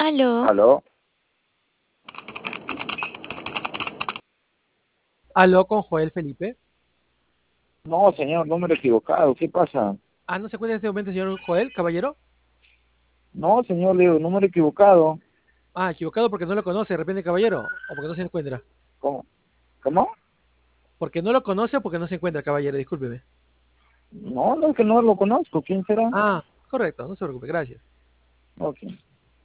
Aló, ¿Aló? Aló con Joel Felipe. No, señor, número equivocado. ¿Qué pasa? Ah, ¿no se encuentra en este momento el señor Joel, caballero? No, señor, le digo, número equivocado. Ah, equivocado porque no lo conoce de repente, caballero. O porque no se encuentra. ¿Cómo? ¿Cómo? Porque no lo conoce o porque no se encuentra, caballero. Discúlpeme. No, no, es que no lo conozco. ¿Quién será? Ah, correcto, no se preocupe, gracias. Ok.